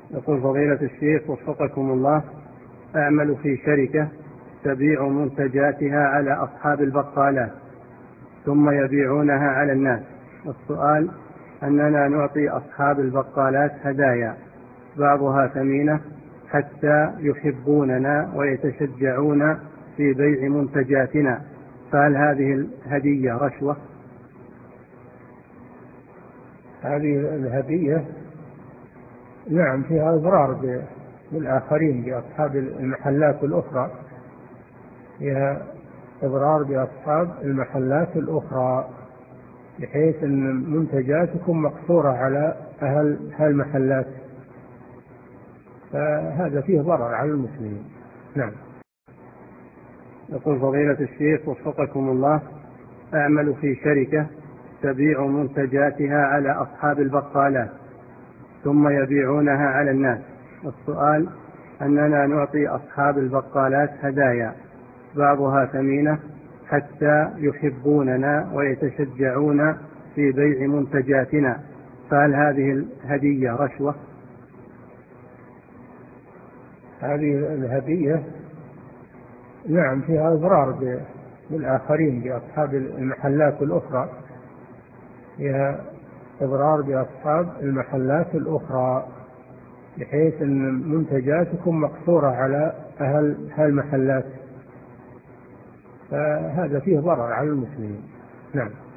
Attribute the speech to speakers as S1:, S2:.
S1: يقول فضيلة الشيخ وفقكم الله: أعمل في شركة تبيع منتجاتها على أصحاب البقالات ثم يبيعونها على الناس. السؤال: أننا نعطي أصحاب البقالات هدايا بعضها ثمينة حتى يحبوننا ويتشجعون في بيع منتجاتنا، فهل هذه الهدية رشوة؟
S2: هذه الهدية نعم فيها إضرار بالآخرين، بأصحاب المحلات الأخرى، فيها إضرار بأصحاب المحلات الأخرى، بحيث أن منتجاتكم مقصورة على أهل المحلات، فهذا فيه ضرر على المسلمين. نعم.
S1: يقول فضيلة الشيخ وفقكم الله: أعمل في شركة تبيع منتجاتها على أصحاب البقالات ثم يبيعونها على الناس. السؤال: أننا نعطي أصحاب البقالات هدايا بعضها ثمينة حتى يحبوننا ويتشجعون في بيع منتجاتنا، فهل هذه الهدية رشوة؟
S2: هذه الهدية نعم فيها إضرار بالآخرين، بأصحاب المحلات الأخرى، فيها إضرار بأصحاب المحلات الأخرى، بحيث أن منتجاتكم مقصورة على أهل المحلات، فهذا فيه ضرر على المسلمين. نعم.